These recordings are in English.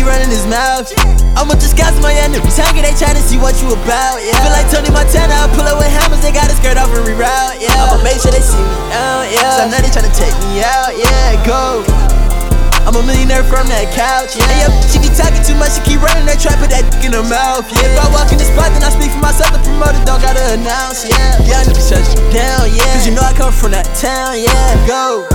keep running his mouth. I'ma disguise my enemies, hungry, they tryna see what you about, yeah. Feel like Tony Montana, I pull up with hammers, they got a skirt off and reroute, yeah. I'ma make sure they see me out, yeah. So I know they tryna take me out, yeah, go. I'm a millionaire from that couch, yeah. And yo, she be talking too much, she keep running her trap, put that dick in her mouth, yeah. If I walk in the spot, then I speak for myself, the promoter don't gotta announce, yeah. Young nigga shut you down, yeah. Cause you know I come from that town, yeah, go.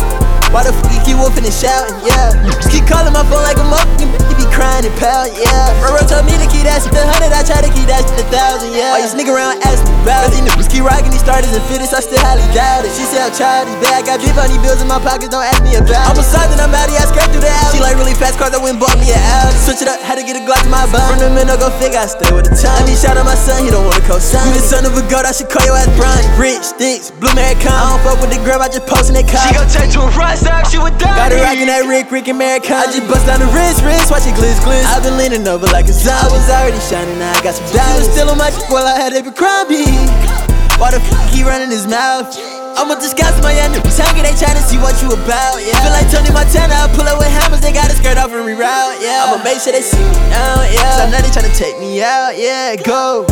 Why the fuck you keep whooping and shouting, yeah. Just keep calling my phone like a motherfucking bitch, you be crying and pout, yeah. Roro told me to keep that shit to 100, I try to keep that shit to 1,000, yeah. Why you sneak around asking me about it? These niggas keep rocking these starters and fittest, I still highly doubt it. She said I'm childish, bad, got big money bills in my pockets, don't ask me about it. I'm a son and I'm out here, I skirt through the alley. She like really fast cars, I went and bought me an Audi. Switch it up, had to get a Glock to my bum. From the minute, go figure, I stay with the time. I need shout out my son, he don't wanna co-sign. You the son of a goat, I should call your ass Brian. Rich, sticks, blue American. I don't fuck with the girl, I just postin' that car. She gon' turn to a rock star, she would die. Got her rockin' that Rick American. I just bust down the wrist, watch it glitz. I've been leaning over like a zombie. I was already shining, now I got some diamonds. Still on my dick while I had Abercrombie. Why the fuck he running his mouth? I'ma disguise my enemies, hungry, they tryna see what you about, yeah. Feel like Tony Montana, I pull up with hammers, they got a skirt off and reroute, yeah. I'ma make sure they see me out, yeah. So now they tryna take me out, yeah, go.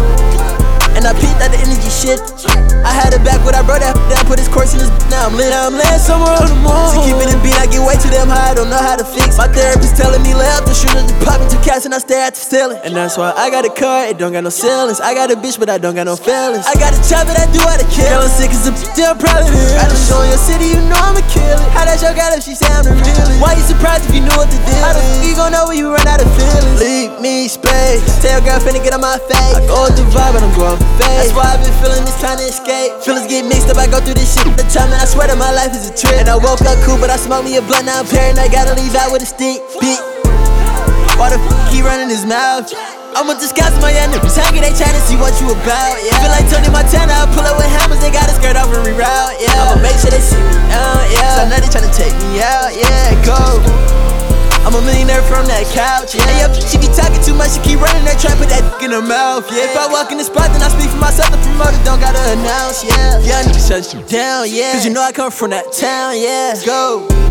And I peeped at the energy shit. I had it back when I brought that down, put his course in his. Now I'm lit, I'm laying somewhere on the moon. To keep it in beat, I get way too damn high, I don't know how to fix. My therapist telling me lay up the shooters, the popping 2 cats and I stare at the ceiling. And that's why I got a car, it don't got no ceilings. I got a bitch, but I don't got no feelings. I got a job that I do out of kill. I'm sick as a bitch, I'm proud of it. I done show in your city, you know I'ma kill it. How that show got if she say I'm the realest? Why you surprised if you knew what to do? How the fuck you gon' know when you run out of feelings? Leave me space. Tell your girl finna get on my face. I go with the vibe, but I'm going for face. That's why I've been feeling this trying to escape. Feelings get mixed up, I go through this shit all the time, and I swear that my life is a trip. And I woke up cool, but I smoked me a blunt, now I'm paranoid, gotta leave out with a stick. Beat. Why the fuck he running his mouth? I'ma disguise my enemies, hungry, they tryna see what you about, yeah. Feel like Tony Montana, I pull up with hammers, they got a skirt off and reroute, yeah. I'ma make sure they see me out, yeah. So now they tryna take me out, yeah, go. I'm a millionaire from that couch, yeah. And yo, she be talking too much, she keep running her trap, put that dick in her mouth, yeah. If I walk in the spot, then I speak for myself, the promoter don't gotta announce, yeah. Young nigga shut you down, yeah. Cause you know I come from that town, yeah. Go.